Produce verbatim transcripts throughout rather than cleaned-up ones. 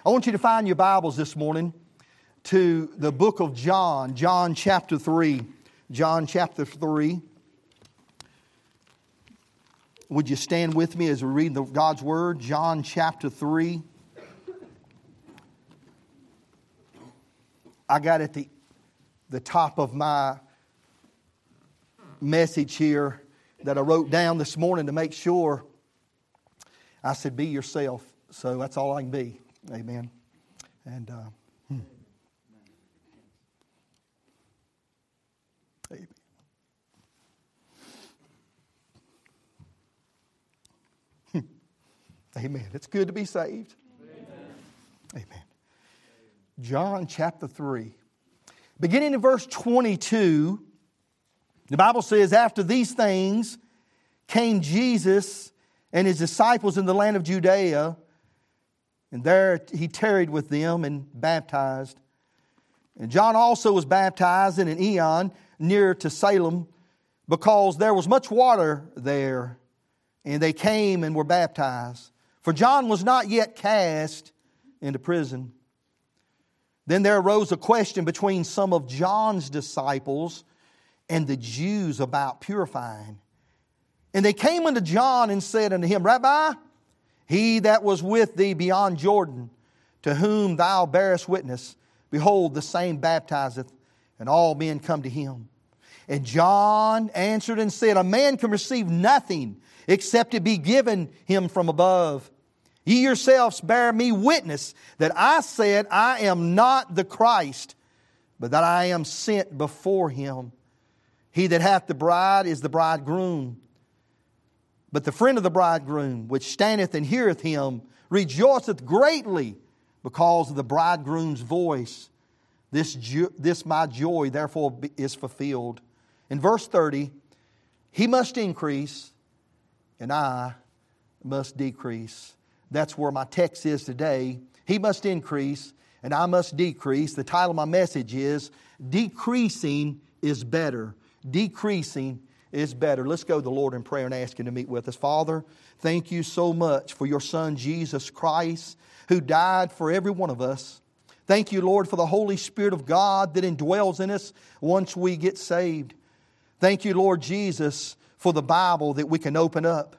I want you to find your Bibles this morning to the book of John, John chapter three. John chapter three. Would you stand with me as we read the, God's Word? John chapter three. I got at the, the top of my message here that I wrote down this morning to make sure. I said, be yourself. So that's all I can be. Amen. And uh, hmm. Amen. Amen. It's good to be saved. Amen. Amen. John chapter three. Beginning in verse twenty-two, the Bible says, after these things came Jesus and His disciples in the land of Judea, and there He tarried with them and baptized. And John also was baptized in an eon near to Salem, because there was much water there. And they came and were baptized. For John was not yet cast into prison. Then there arose a question between some of John's disciples and the Jews about purifying. And they came unto John and said unto him, Rabbi, he that was with thee beyond Jordan, to whom thou bearest witness, behold, the same baptizeth, and all men come to him. And John answered and said, a man can receive nothing except it be given him from above. Ye yourselves bear me witness that I said, I am not the Christ, but that I am sent before him. He that hath the bride is the bridegroom. But the friend of the bridegroom, which standeth and heareth him, rejoiceth greatly because of the bridegroom's voice. This, jo- this my joy therefore is fulfilled. In verse thirty, he must increase, and I must decrease. That's where my text is today. He must increase, and I must decrease. The title of my message is, Decreasing is Better. Decreasing is better. Let's go to the Lord in prayer and ask Him to meet with us. Father, thank You so much for Your Son, Jesus Christ, who died for every one of us. Thank You, Lord, for the Holy Spirit of God that indwells in us once we get saved. Thank You, Lord Jesus, for the Bible that we can open up.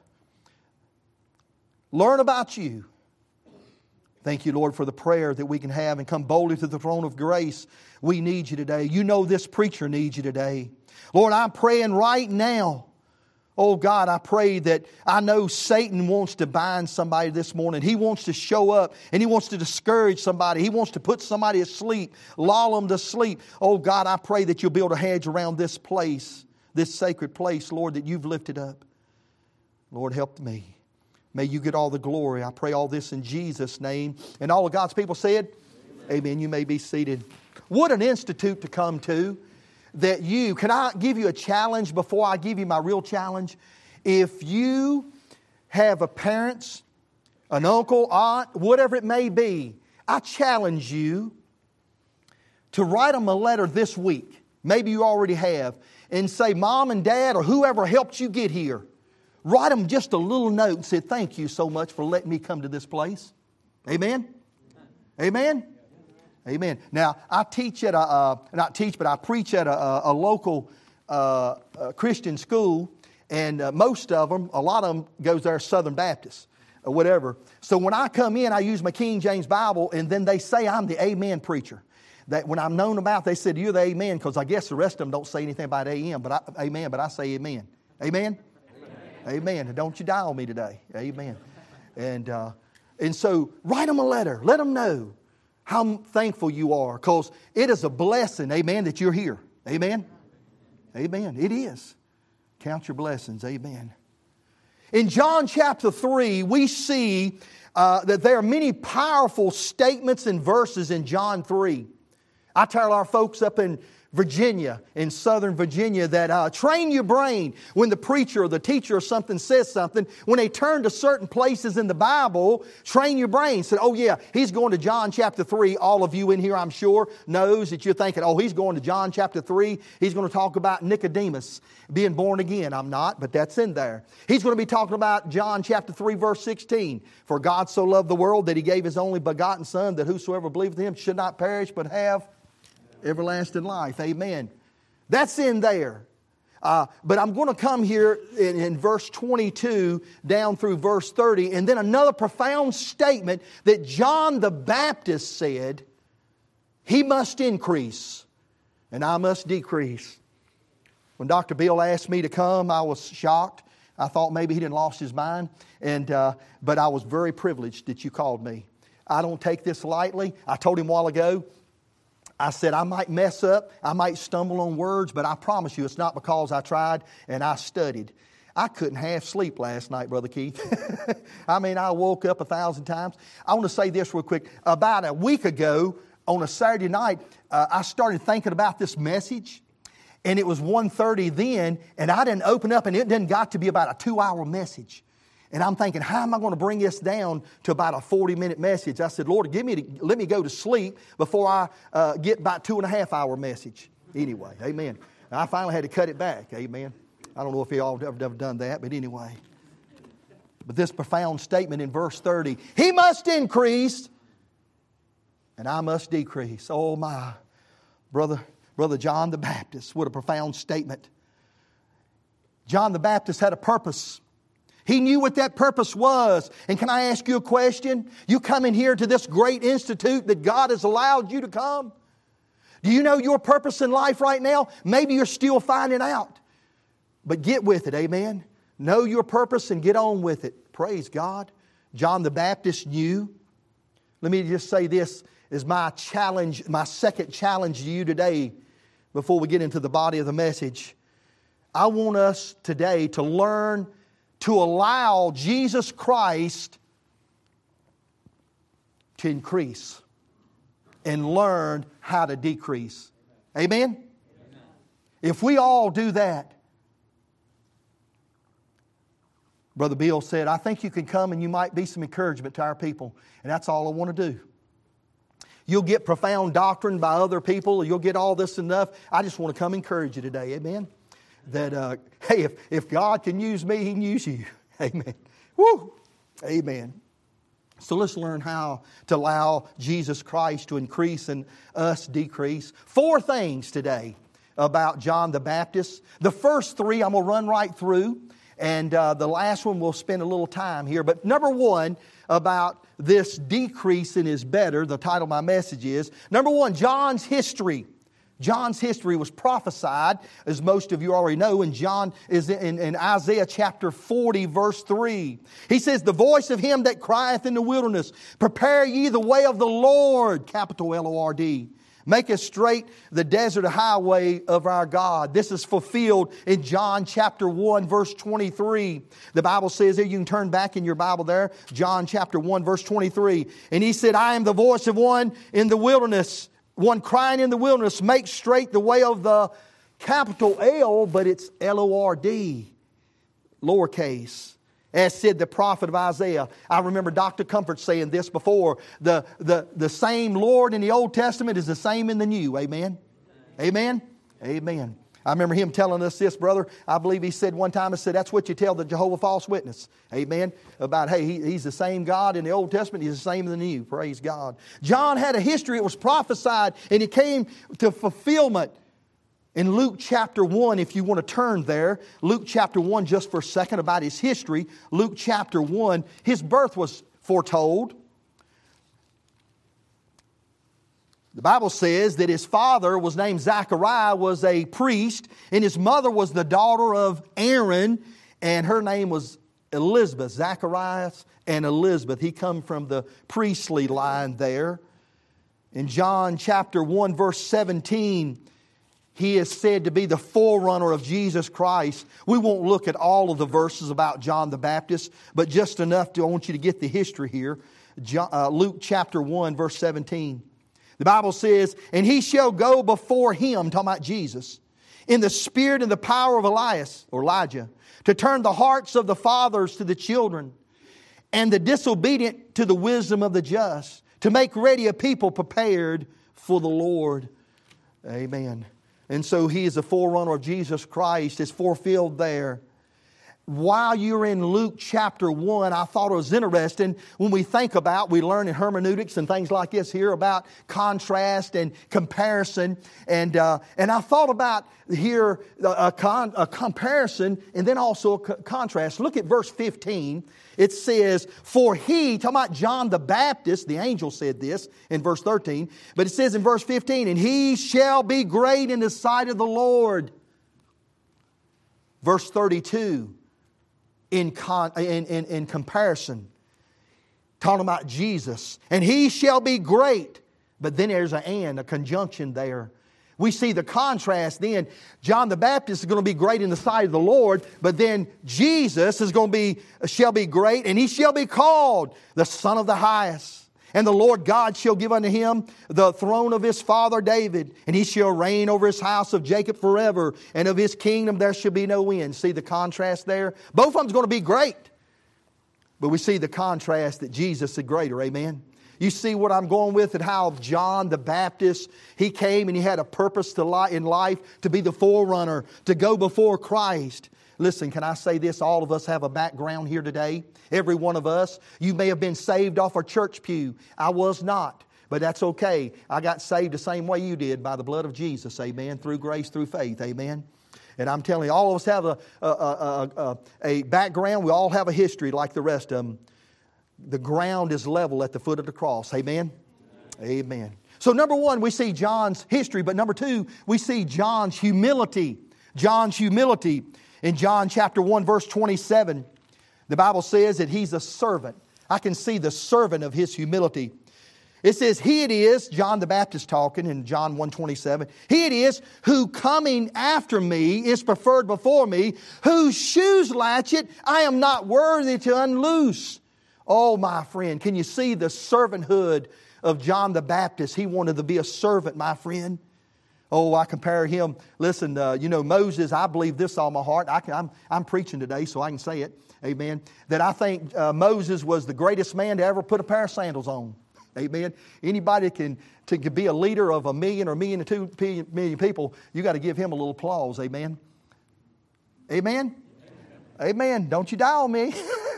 Learn about You. Thank You, Lord, for the prayer that we can have and come boldly to the throne of grace. We need You today. You know this preacher needs You today. Lord, I'm praying right now. Oh God, I pray that I know Satan wants to bind somebody this morning. He wants to show up and he wants to discourage somebody. He wants to put somebody asleep, lull them to sleep. Oh God, I pray that You'll build a hedge around this place, this sacred place, Lord, that You've lifted up. Lord, help me. May You get all the glory. I pray all this in Jesus' name. And all of God's people said, Amen. Amen. You may be seated. What an institute to come to. That you, can I give you a challenge before I give you my real challenge? If you have a parents, an uncle, aunt, whatever it may be, I challenge you to write them a letter this week. Maybe you already have. And say, Mom and Dad or whoever helped you get here, write them just a little note and say, thank you so much for letting me come to this place. Amen? Amen? Amen. Now, I teach at a, uh, not teach, but I preach at a, a local uh, a Christian school, and uh, most of them, a lot of them goes there Southern Baptist or whatever. So when I come in, I use my King James Bible, and then they say I'm the Amen preacher. That when I'm known about, they said, you're the Amen, because I guess the rest of them don't say anything about A M, but I, Amen, but I say Amen. Amen? Amen. Amen. And don't you die on me today. Amen. And, uh, and so write them a letter. Let them know how thankful you are, because it is a blessing, amen, that you're here. Amen? Amen. It is. Count your blessings. Amen. In John chapter three, we see uh, that there are many powerful statements and verses in John three. I tell our folks up in Virginia, in Southern Virginia, that uh, train your brain when the preacher or the teacher or something says something. When they turn to certain places in the Bible, train your brain. Say, oh yeah, he's going to John chapter three. All of you in here, I'm sure, knows that you're thinking, oh, he's going to John chapter three. He's going to talk about Nicodemus being born again. I'm not, but that's in there. He's going to be talking about John chapter three, verse sixteen. For God so loved the world that He gave His only begotten Son, that whosoever believeth in Him should not perish, but have everlasting life. Amen. That's in there. Uh, but I'm going to come here in, in verse twenty-two down through verse thirty, and then another profound statement that John the Baptist said, he must increase and I must decrease. When Doctor Bill asked me to come, I was shocked. I thought maybe he didn't lost his mind, and uh, but I was very privileged that you called me. I don't take this lightly. I told him a while ago, I said, I might mess up, I might stumble on words, but I promise you it's not because I tried and I studied. I couldn't half sleep last night, Brother Keith. I mean, I woke up a thousand times. I want to say this real quick. About a week ago, on a Saturday night, uh, I started thinking about this message, and it was one thirty then, and I didn't open up, and it didn't got to be about a two-hour message. And I'm thinking, how am I going to bring this down to about a forty-minute message? I said, Lord, give me to, let me go to sleep before I uh, get about two and a half hour message. Anyway, amen. And I finally had to cut it back, amen. I don't know if you all have ever done that, but anyway. But this profound statement in verse thirty, He must increase and I must decrease. Oh my, brother, brother John the Baptist, what a profound statement. John the Baptist had a purpose. He knew what that purpose was. And can I ask you a question? You come in here to this great institute that God has allowed you to come. Do you know your purpose in life right now? Maybe you're still finding out. But get with it, amen? Know your purpose and get on with it. Praise God. John the Baptist knew. Let me just say this is my challenge, my second challenge to you today before we get into the body of the message. I want us today to learn to allow Jesus Christ to increase and learn how to decrease. Amen? Amen? If we all do that, Brother Bill said, I think you can come and you might be some encouragement to our people. And that's all I want to do. You'll get profound doctrine by other people. You'll get all this enough. I just want to come encourage you today. Amen? That, uh, hey, if, if God can use me, He can use you. Amen. Woo! Amen. So let's learn how to allow Jesus Christ to increase and us decrease. Four things today about John the Baptist. The first three I'm going to run right through. And uh, the last one we'll spend a little time here. But number one about this decreasing is better. The title of my message is, number one, John's history. John's history was prophesied, as most of you already know, and John is in, in Isaiah chapter forty, verse three. He says, the voice of him that crieth in the wilderness, prepare ye the way of the Lord, capital L O R D. Make us straight the desert highway of our God. This is fulfilled in John chapter one, verse twenty-three. The Bible says there, you can turn back in your Bible there, John chapter one, verse twenty-three. And He said, I am the voice of one in the wilderness, one crying in the wilderness, make straight the way of the capital L, but it's L O R D, lowercase. As said the prophet of Isaiah. I remember Doctor Comfort saying this before. The, the, the same Lord in the Old Testament is the same in the New. Amen? Amen? Amen. I remember him telling us this, brother. I believe he said one time, he said, that's what you tell the Jehovah False Witness. Amen? About, hey, he, he's the same God in the Old Testament. He's the same in the New. Praise God. John had a history. It was prophesied and it came to fulfillment. In Luke chapter one, if you want to turn there, Luke chapter one just for a second about his history. Luke chapter one, his birth was foretold. The Bible says that his father was named Zachariah, was a priest, and his mother was the daughter of Aaron, and her name was Elizabeth. Zacharias and Elizabeth. He come from the priestly line there. In John chapter one, verse seventeen, he is said to be the forerunner of Jesus Christ. We won't look at all of the verses about John the Baptist, but just enough to, I want you to get the history here. John, uh, Luke chapter one, verse seventeen. The Bible says, and he shall go before him, talking about Jesus, in the spirit and the power of Elias, or Elijah, to turn the hearts of the fathers to the children, and the disobedient to the wisdom of the just, to make ready a people prepared for the Lord. Amen. And so he is the forerunner of Jesus Christ. It's fulfilled there. While you're in Luke chapter one, I thought it was interesting when we think about, we learn in hermeneutics and things like this here about contrast and comparison. And uh, and I thought about here a, con, a comparison and then also a contrast. Look at verse fifteen. It says, for he, talking about John the Baptist, the angel said this in verse thirteen. But it says in verse fifteen, and he shall be great in the sight of the Lord. Verse thirty-two. In, con, in, in, in comparison, talking about Jesus. And he shall be great. But then there's an and, a conjunction there. We see the contrast then. John the Baptist is going to be great in the sight of the Lord. But then Jesus is going to be, shall be great. And he shall be called the Son of the Highest. And the Lord God shall give unto him the throne of his father David. And he shall reign over his house of Jacob forever. And of his kingdom there shall be no end. See the contrast there? Both of them's going to be great. But we see the contrast that Jesus is greater. Amen. You see what I'm going with and how John the Baptist, he came and he had a purpose to li- in life to be the forerunner, to go before Christ. Listen, can I say this? All of us have a background here today. Every one of us. You may have been saved off a church pew. I was not. But that's okay. I got saved the same way you did by the blood of Jesus. Amen. Through grace, through faith. Amen. And I'm telling you, all of us have a, a, a, a, a background. We all have a history like the rest of them. The ground is level at the foot of the cross. Amen. Amen. Amen. So number one, we see John's history. But number two, we see John's humility. John's humility. In John chapter one, verse twenty-seven, the Bible says that he's a servant. I can see the servant of his humility. It says, he it is, John the Baptist talking in John one twenty-seven, he it is who coming after me is preferred before me, whose shoes latchet I am not worthy to unloose. Oh, my friend, can you see the servanthood of John the Baptist? He wanted to be a servant, my friend. Oh, I compare him. Listen, uh, you know, Moses, I believe this all my heart. I can, I'm, I'm preaching today, so I can say it. Amen. That I think uh, Moses was the greatest man to ever put a pair of sandals on. Amen. Anybody can to be a leader of a million or million and two million people, you got to give him a little applause. Amen. Amen. Amen. Amen. Don't you die on me.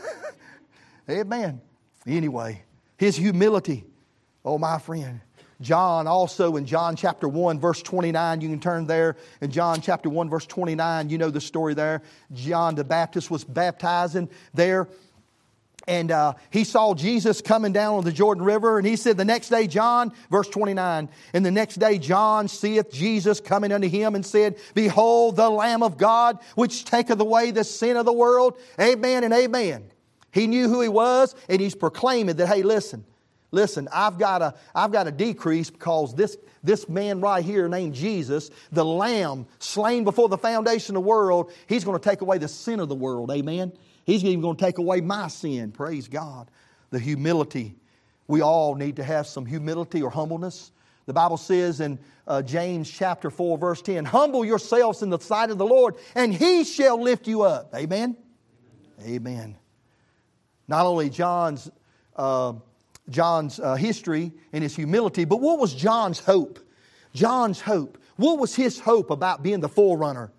Amen. Anyway, his humility. Oh, my friend. John also in John chapter one verse twenty-nine, you can turn there. In John chapter one verse twenty-nine, you know the story there. John the Baptist was baptizing there. And uh, he saw Jesus coming down on the Jordan River. And he said the next day, John, verse twenty-nine, and the next day John seeth Jesus coming unto him and said, behold the Lamb of God, which taketh away the sin of the world. Amen and amen. He knew who he was and he's proclaiming that, hey, listen. Listen, I've got to I've got to decrease because this, this man right here named Jesus, the Lamb slain before the foundation of the world, he's going to take away the sin of the world. Amen. He's even going to take away my sin. Praise God. The humility. We all need to have some humility or humbleness. The Bible says in uh, James chapter four verse ten, humble yourselves in the sight of the Lord and He shall lift you up. Amen. Amen. Amen. Not only John's uh, John's uh, history and his humility, but what was John's hope? John's hope. What was his hope about being the forerunner?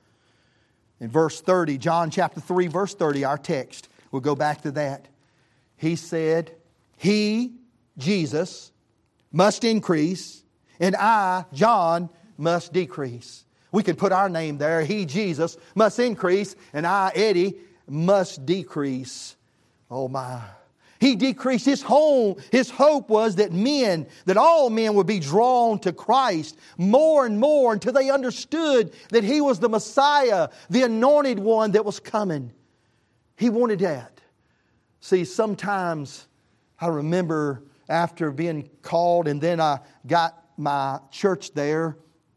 In verse thirty, John chapter three, verse thirty, our text. We'll go back to that. He said, He, Jesus, must increase, and I, John, must decrease. We could put our name there. He, Jesus, must increase, and I, Eddie, must decrease. Oh my. He decreased. His home, his hope was that men, that all men would be drawn to Christ more and more until they understood that He was the Messiah, the anointed one that was coming. He wanted that. See, sometimes I remember after being called and then I got my church there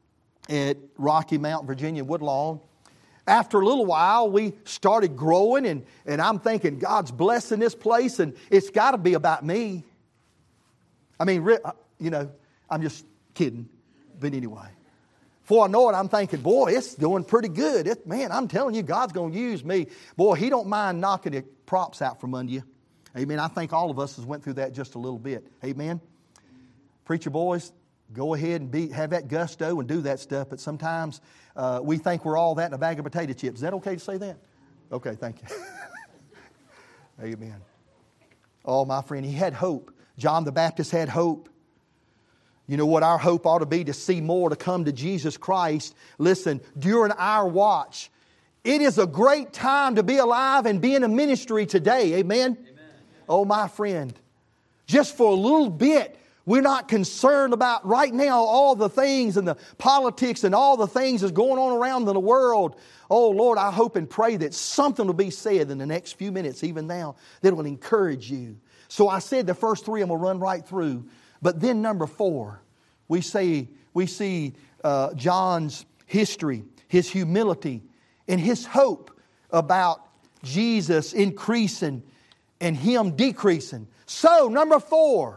at Rocky Mount, Virginia, Woodlawn. After a little while, we started growing, and, and I'm thinking, God's blessing this place, and it's got to be about me. I mean, you know, I'm just Kidding. But anyway. Before I know it, I'm thinking, boy, it's doing pretty good. It, man, I'm telling you, God's going to use me. Boy, He don't mind knocking the props out from under you. Amen. I think all of us has went through that just a little bit. Amen. Preacher boys, go ahead and be, have that gusto and do that stuff. But sometimes uh, we think we're all that in a bag of potato chips. Is that okay to say that? Okay, thank you. Amen. Oh, my friend, he had hope. John the Baptist had hope. You know what our hope ought to be? To see more to come to Jesus Christ. Listen, during our watch, it is a great time to be alive and be in a ministry today. Amen? Amen. Oh, my friend, just for a little bit, we're not concerned about right now all the things and the politics and all the things that's going on around in the world. Oh, Lord, I hope and pray that something will be said in the next few minutes, even now, that will encourage you. So I said the first three I'm going to run right through. But then number four, we see, we see uh, John's history, his humility, and his hope about Jesus increasing and Him decreasing. So number four,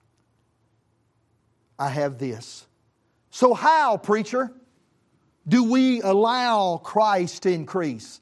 I have this. So how, preacher, do we allow Christ to increase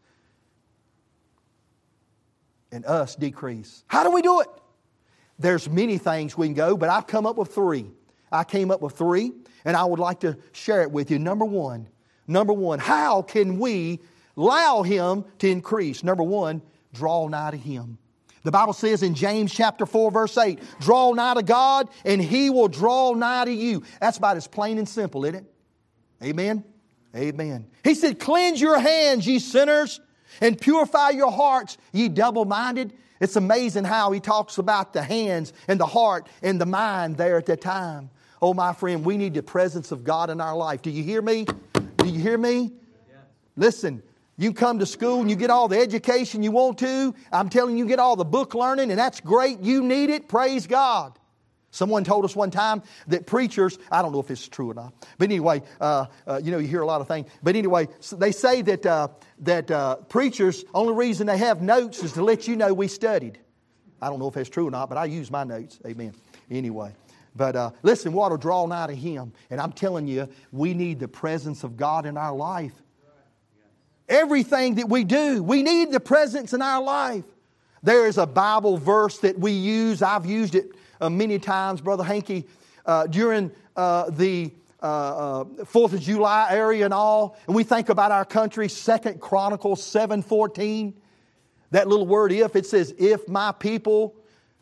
and us decrease? How do we do it? There's many things we can go, but I've come up with three. I came up with three, and I would like to share it with you. Number one, number one, how can we allow Him to increase? Number one, draw nigh to Him. The Bible says in James chapter four, verse eight, draw nigh to God, and He will draw nigh to you. That's about as plain and simple, isn't it? Amen? Amen. He said, cleanse your hands, ye sinners, and purify your hearts, ye double-minded. It's amazing how he talks about the hands and the heart and the mind there at that time. Oh, my friend, we need the presence of God in our life. Do you hear me? Do you hear me? Yes. Listen, you come to school and you get all the education you want to. I'm telling you, you get all the book learning, and that's great. You need it. Praise God. Someone told us one time that preachers, I don't know if it's true or not, but anyway, uh, uh, you know, you hear a lot of things. But anyway, so they say that uh, that uh, preachers, only reason they have notes is to let you know we studied. I don't know if that's true or not, but I use my notes. Amen. Anyway, but uh, listen, we ought to draw nigh to Him. And I'm telling you, we need the presence of God in our life. Everything that we do, we need the presence in our life. There is a Bible verse that we use. I've used it Uh, many times, Brother Hankey, uh, during uh, the uh, uh, fourth of July area and all, and we think about our country, Second Chronicles seven fourteen, that little word if, it says, if my people,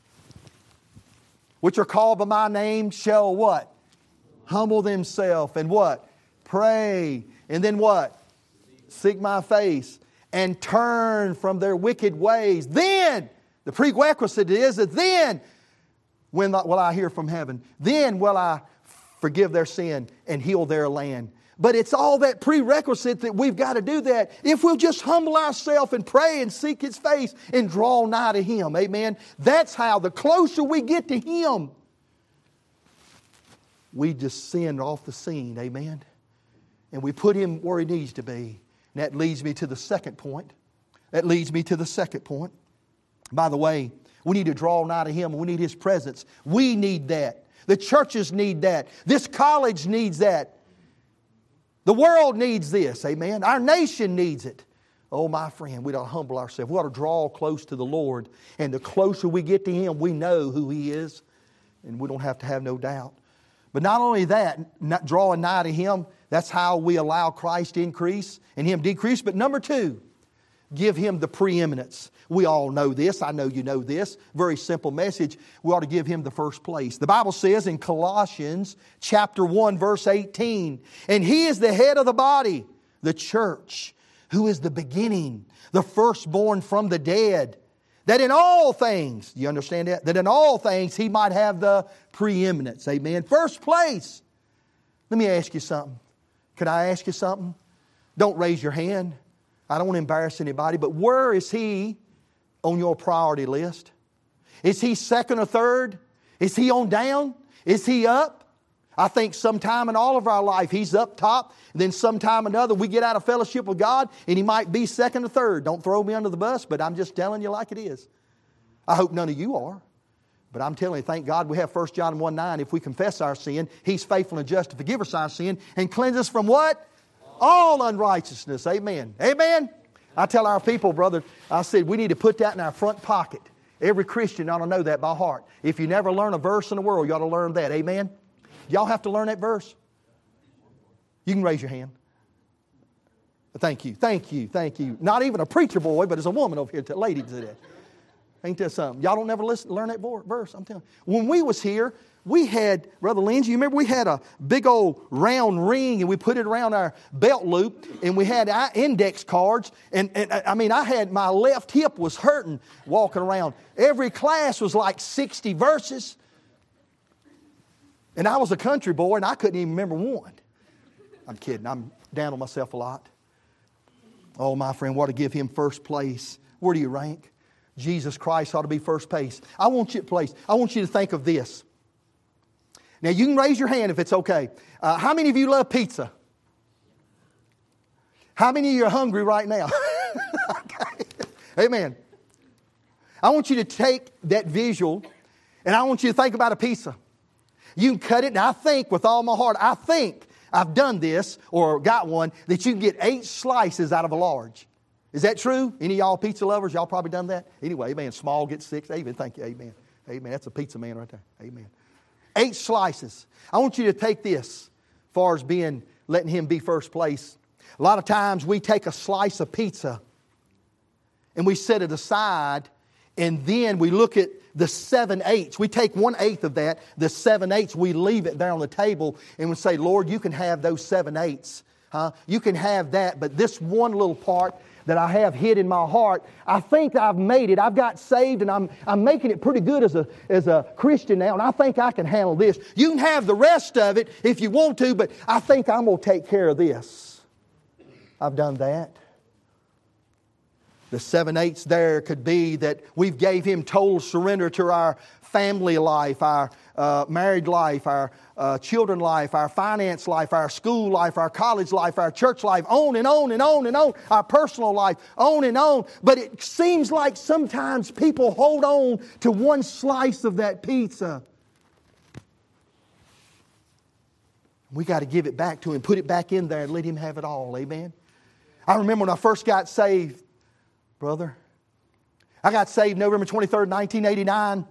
which are called by my name, shall what? Humble themselves and what? Pray. And then what? Seek my face and turn from their wicked ways. Then, the prerequisite is that then, when will I hear from heaven? Then will I forgive their sin and heal their land. But it's all that prerequisite that we've got to do that. If we'll just humble ourselves and pray and seek His face and draw nigh to Him. Amen. That's how, the closer we get to Him, we descend off the scene. Amen. And we put Him where He needs to be. And that leads me to the second point. That leads me to the second point. By the way, we need to draw nigh to Him. We need His presence. We need that. The churches need that. This college needs that. The world needs this. Amen. Our nation needs it. Oh, my friend, we ought to humble ourselves. We ought to draw close to the Lord. And the closer we get to Him, we know who He is. And we don't have to have no doubt. But not only that, not drawing nigh to Him, that's how we allow Christ to increase and Him decrease. But number two, give Him the preeminence. We all know this. I know you know this. Very simple message. We ought to give Him the first place. The Bible says in Colossians chapter one, verse eighteen, and He is the head of the body, the church, who is the beginning, the firstborn from the dead, that in all things, do you understand that? That in all things He might have the preeminence. Amen. First place. Let me ask you something. Can I ask you something? Don't raise your hand. I don't want to embarrass anybody, but where is He on your priority list? Is He second or third? Is He on down? Is He up? I think sometime in all of our life He's up top, and then sometime or another we get out of fellowship with God and He might be second or third. Don't throw me under the bus, but I'm just telling you like it is. I hope none of you are. But I'm telling you, thank God we have First John one nine. If we confess our sin, He's faithful and just to forgive us our sin and cleanse us from what? All unrighteousness. Amen. Amen. I tell our people, brother, I said we need to put that in our front pocket. Every Christian ought to know that by heart. If you never learn a verse in the world, you ought to learn that. Amen. Y'all have to learn that verse. You can raise your hand. Thank you. Thank you. Thank you. Not even a preacher boy, but there's a woman over here, a lady to that. Ain't that something? Y'all don't never listen, learn that verse. I'm telling you. When we was here, we had, Brother Lindsay, you remember we had a big old round ring and we put it around our belt loop and we had our index cards. And, and I mean, I had, my left hip was hurting walking around. Every class was like sixty verses. And I was a country boy and I couldn't even remember one. I'm kidding. I'm down on myself a lot. Oh, my friend, what to give Him first place. Where do you rank? Jesus Christ ought to be first place. I want you to place. I want you to think of this. Now, you can raise your hand if it's okay. Uh, how many of you love pizza? How many of you are hungry right now? Okay. Amen. I want you to take that visual and I want you to think about a pizza. You can cut it, and I think with all my heart, I think I've done this or got one, that you can get eight slices out of a large. Is that true? Any of y'all pizza lovers? Y'all probably done that? Anyway, amen. Small gets six. Amen. Thank you. Amen. Amen. That's a pizza man right there. Amen. Eight slices. I want you to take this as far as being, letting Him be first place. A lot of times we take a slice of pizza and we set it aside and then we look at the seven eighths. We take one eighth of that, the seven eighths, we leave it there on the table and we say, Lord, you can have those seven eighths. Huh? You can have that, but this one little part that I have hid in my heart, I think I've made it. I've got saved and I'm, I'm making it pretty good as a, as a Christian now, and I think I can handle this. You can have the rest of it if you want to, but I think I'm going to take care of this. I've done that. The seven eighths there could be that we've gave Him total surrender to our family life, our uh, married life, our uh, children life, our finance life, our school life, our college life, our church life, on and on and on and on, our personal life, on and on. But it seems like sometimes people hold on to one slice of that pizza. We got to give it back to Him, put it back in there and let Him have it all. Amen. I remember when I first got saved, brother. I got saved November twenty-third, nineteen eighty-nine.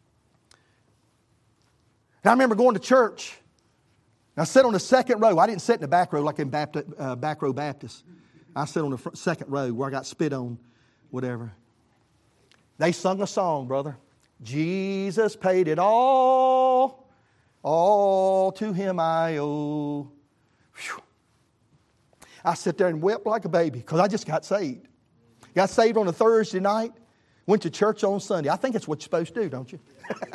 And I remember going to church. And I sat on the second row. I didn't sit in the back row like in Baptist, uh, back row Baptist. I sat on the front, second row where I got spit on, whatever. They sung a song, brother. Jesus paid it all. All to Him I owe. Whew. I sat there and wept like a baby because I just got saved. Got saved on a Thursday night. Went to church on Sunday. I think it's what you're supposed to do, don't you?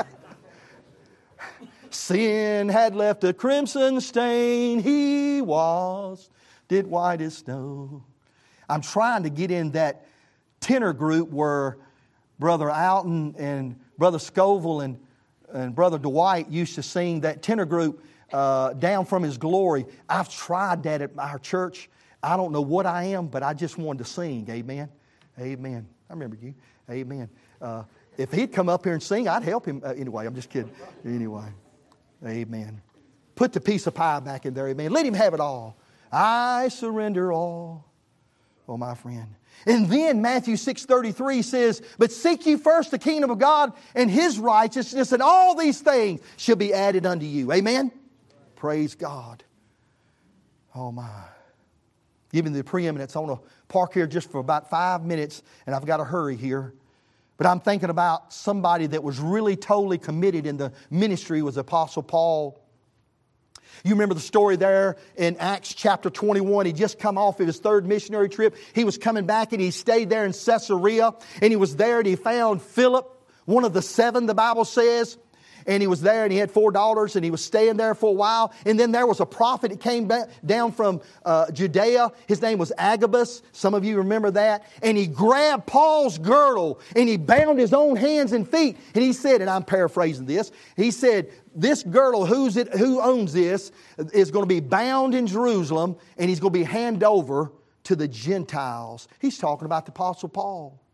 Sin had left a crimson stain. He was, did white as snow. I'm trying to get in that tenor group where Brother Alton and Brother Scoville and, and Brother Dwight used to sing that tenor group, uh, Down From His Glory. I've tried that at our church. I don't know what I am, but I just wanted to sing. Amen. Amen. I remember you. Amen. Uh, if he'd come up here and sing, I'd help him. Uh, anyway, I'm just kidding. Anyway. Amen. Put the piece of pie back in there. Amen. Let Him have it all. I surrender all. Oh, my friend. And then Matthew six thirty-three says, but seek ye first the kingdom of God and His righteousness, and all these things shall be added unto you. Amen. Praise God. Oh, my. Give me the preeminence. I want to park here just for about five minutes, and I've got to hurry here. But I'm thinking about somebody that was really totally committed in the ministry was Apostle Paul. You remember the story there in Acts chapter twenty-one. He just come off of his third missionary trip. He was coming back and he stayed there in Caesarea. And he was there and he found Philip, one of the seven, the Bible says. And he was there and he had four daughters and he was staying there for a while. And then there was a prophet that came back down from uh, Judea. His name was Agabus. Some of you remember that. And he grabbed Paul's girdle and he bound his own hands and feet. And he said, and I'm paraphrasing this, he said, this girdle, who's it, who owns this, is going to be bound in Jerusalem and he's going to be handed over to the Gentiles. He's talking about the Apostle Paul.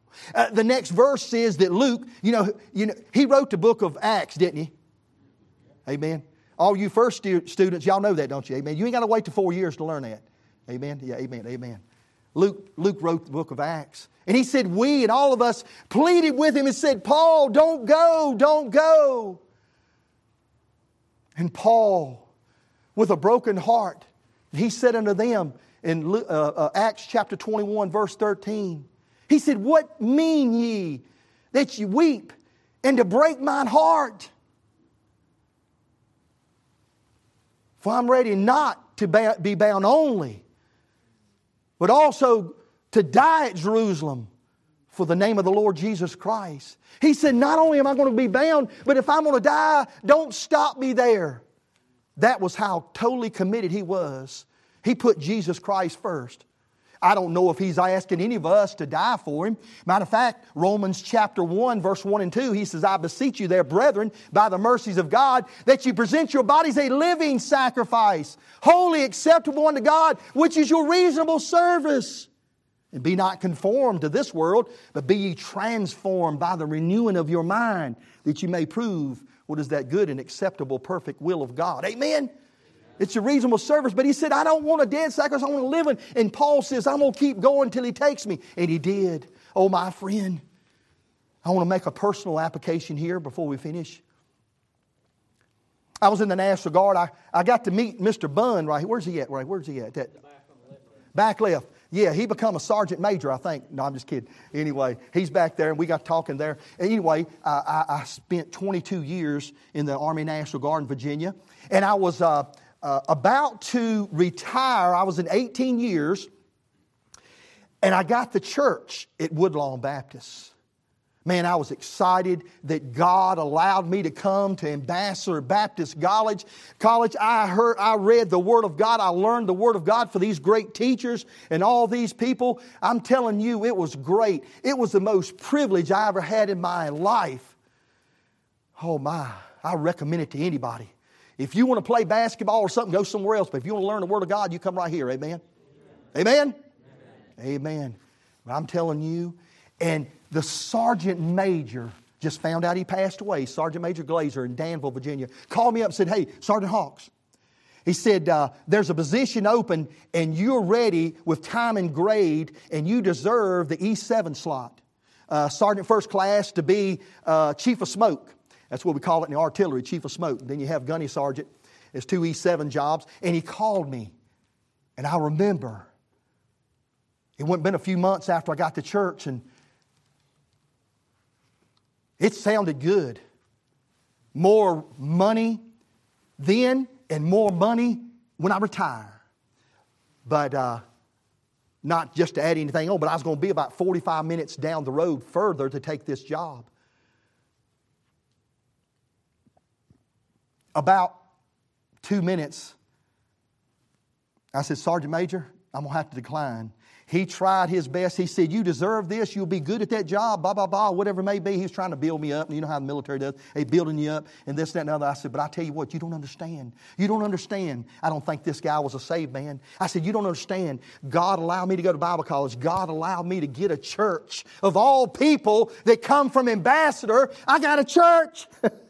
Uh, the next verse says that Luke, you know, you know, he wrote the book of Acts, didn't he? Amen. All you first stu- students, y'all know that, don't you? Amen. You ain't got to wait till four years to learn that. Amen. Yeah, amen, amen. Luke, Luke wrote the book of Acts. And he said, we and all of us pleaded with him and said, Paul, don't go, don't go. And Paul, with a broken heart, he said unto them in uh, uh, Acts chapter twenty-one, verse thirteen, he said, what mean ye that ye weep and to break mine heart? For I'm ready not to be bound only, but also to die at Jerusalem for the name of the Lord Jesus Christ. He said, not only am I going to be bound, but if I'm going to die, don't stop me there. That was how totally committed he was. He put Jesus Christ first. I don't know if he's asking any of us to die for him. Matter of fact, Romans chapter one, verse one and two, he says, I beseech you there, brethren, by the mercies of God, that you present your bodies a living sacrifice, holy, acceptable unto God, which is your reasonable service. And be not conformed to this world, but be ye transformed by the renewing of your mind, that you may prove what is that good and acceptable, perfect will of God. Amen? It's a reasonable service. But he said, I don't want a dead sacrifice, I want a living. And Paul says, I'm going to keep going until he takes me. And he did. Oh, my friend, I want to make a personal application here before we finish. I was in the National Guard. I, I got to meet Mister Bunn right here. Where's he at? Right? Where's he at? That, back, on the left. back left. Yeah, he become a sergeant major, I think. No, I'm just kidding. Anyway, he's back there, and we got talking there. Anyway, uh, I, I spent twenty-two years in the Army National Guard in Virginia. And I was uh, uh, about to retire. I was in eighteen years. And I got the church at Woodlawn Baptist. Man, I was excited that God allowed me to come to Ambassador Baptist College. College, I heard, I read the Word of God. I learned the Word of God for these great teachers and all these people. I'm telling you, it was great. It was the most privilege I ever had in my life. Oh my, I recommend it to anybody. If you want to play basketball or something, go somewhere else. But if you want to learn the Word of God, you come right here. Amen? Amen? Amen. Amen. But I'm telling you, and the sergeant major just found out he passed away, Sergeant Major Glazer in Danville, Virginia, called me up and said, hey, Sergeant Hawks, he said, uh, there's a position open and you're ready with time and grade and you deserve the E seven slot. Uh, Sergeant First Class to be uh, Chief of Smoke. That's what we call it in the artillery, Chief of Smoke. Then you have Gunny Sergeant. It's two E seven jobs. And he called me. And I remember, it wasn't been a few months after I got to church and it sounded good. More money then and more money when I retire. But uh, not just to add anything on, but I was going to be about forty-five minutes down the road further to take this job. About two minutes, I said, Sergeant Major, I'm going to have to decline. He tried his best. He said, you deserve this. You'll be good at that job, blah, blah, blah, whatever it may be. He was trying to build me up. And you know how the military does. They building you up and this, that, and the other. I said, but I tell you what, you don't understand. You don't understand. I don't think this guy was a saved man. I said, you don't understand. God allowed me to go to Bible college. God allowed me to get a church. Of all people that come from Ambassador, I got a church.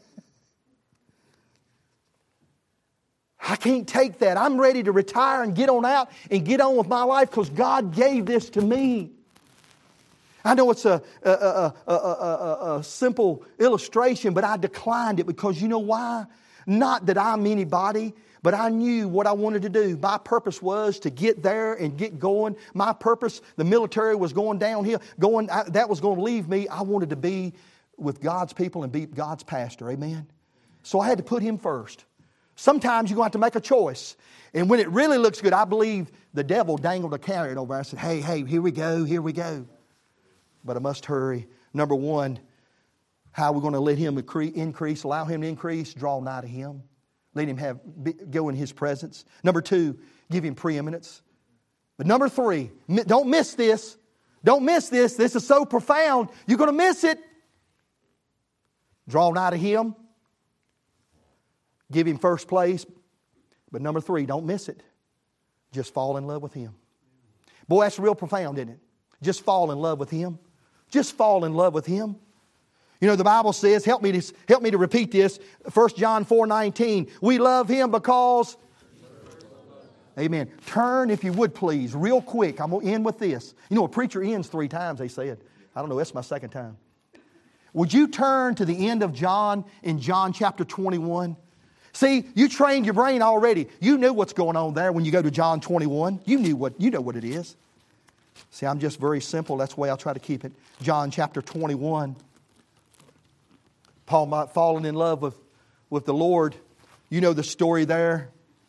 I can't take that. I'm ready to retire and get on out and get on with my life because God gave this to me. I know it's a, a, a, a, a, a simple illustration, but I declined it because you know why? Not that I'm anybody, but I knew what I wanted to do. My purpose was to get there and get going. My purpose, the military was going downhill. Going, I, that was going to leave me. I wanted to be with God's people and be God's pastor. Amen? So I had to put Him first. Sometimes you're going to have to make a choice. And when it really looks good, I believe the devil dangled a carrot over. I said, hey, hey, here we go, here we go. But I must hurry. Number one, how are we going to let Him increase, allow Him to increase, draw nigh to Him. Let Him have go in His presence. Number two, give Him preeminence. But number three, don't miss this. Don't miss this. This is so profound. You're going to miss it. Draw nigh to Him. Give Him first place. But number three, don't miss it. Just fall in love with Him. Boy, that's real profound, isn't it? Just fall in love with Him. Just fall in love with Him. You know, the Bible says, help me to, help me to repeat this, First John four nineteen. We love Him because... Amen. Turn, if you would please, real quick. I'm going to end with this. You know, a preacher ends three times, they said. I don't know, that's my second time. Would you turn to the end of John in John chapter twenty-one? See, you trained your brain already. You knew what's going on there when you go to John twenty-one. You knew what, you know what it is. See, I'm just very simple. That's the way I'll try to keep it. John chapter twenty-one. Paul might fallen in love with, with the Lord. You know the story there.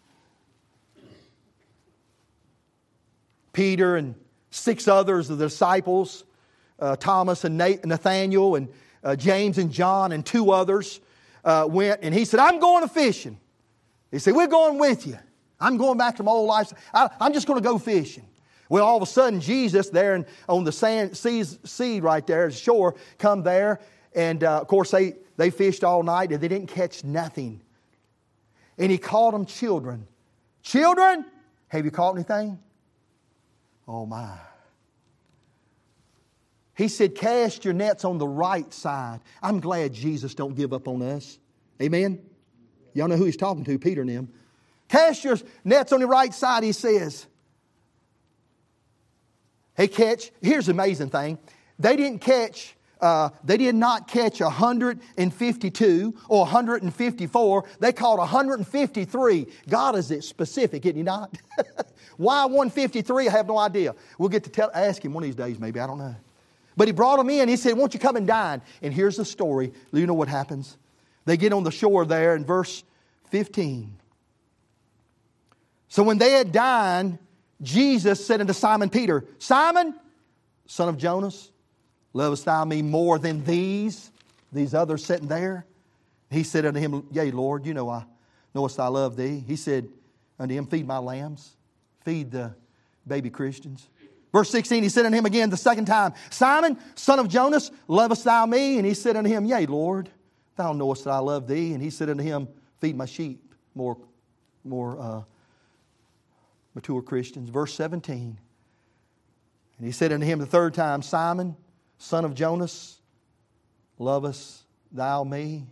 Peter and six others of the disciples, uh, Thomas and Nathaniel and uh, James and John and two others uh, went. And he said, I'm going to fishing. He said, we're going with you. I'm going back to my old life. I, I'm just going to go fishing. Well, all of a sudden, Jesus there in, on the sand, sea, sea right there, the shore, come there. And uh, of course, they, they fished all night and they didn't catch nothing. And He called them children. Children, have you caught anything? Oh my. He said, cast your nets on the right side. I'm glad Jesus don't give up on us. Amen? Y'all know who He's talking to, Peter and them. Cast your nets on the right side, He says. Hey, catch. Here's the amazing thing. They didn't catch, uh, they did not catch one hundred fifty-two or one hundred fifty-four. They caught one hundred fifty-three. God is specific, isn't He not? Why one hundred fifty-three? I have no idea. We'll get to tell, ask Him one of these days, maybe. I don't know. But He brought them in. He said, won't you come and dine? And here's the story. Do you know what happens? They get on the shore there in verse fifteen. So when they had dined, Jesus said unto Simon Peter, Simon, son of Jonas, lovest thou me more than these? These others sitting there. He said unto him, yea, Lord, you know I knowest I love thee. He said unto him, feed my lambs. Feed the baby Christians. Verse sixteen, He said unto him again the second time, Simon, son of Jonas, lovest thou me? And he said unto him, yea, Lord, thou knowest that I love thee. And He said unto him, feed my sheep. More, more uh, mature Christians. Verse seventeen, and He said unto him the third time, Simon, son of Jonas, lovest thou me?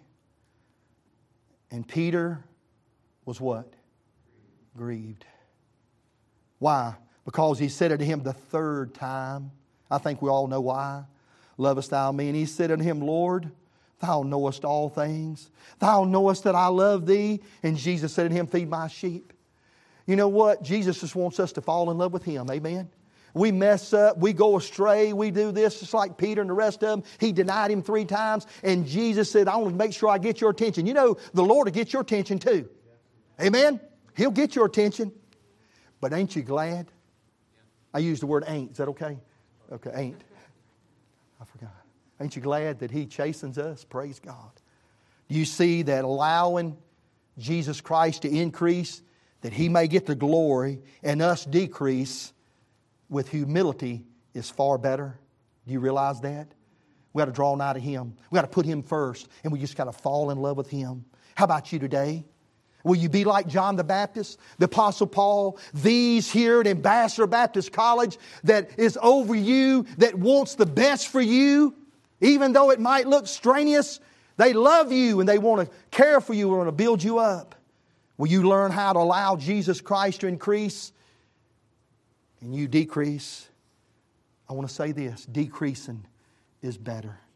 And Peter was what? Grieved. Why? Because He said unto him the third time. I think we all know why. Lovest thou me? And He said unto him, Lord, thou knowest all things. Thou knowest that I love thee. And Jesus said unto him, feed my sheep. You know what? Jesus just wants us to fall in love with Him. Amen? We mess up. We go astray. We do this just like Peter and the rest of them. He denied Him three times. And Jesus said, I want to make sure I get your attention. You know, the Lord will get your attention too. Amen? He'll get your attention. But ain't you glad? I used the word ain't. Is that okay? Okay, ain't. I forgot. Ain't you glad that He chastens us? Praise God. Do you see that allowing Jesus Christ to increase, that He may get the glory, and us decrease with humility is far better? Do you realize that? We got to draw nigh to Him. We got to put Him first, and we just got to fall in love with Him. How about you today? Will you be like John the Baptist, the Apostle Paul, these here at Ambassador Baptist College that is over you, that wants the best for you, even though it might look strenuous? They love you and they want to care for you and want to build you up. Will you learn how to allow Jesus Christ to increase and you decrease? I want to say this, decreasing is better.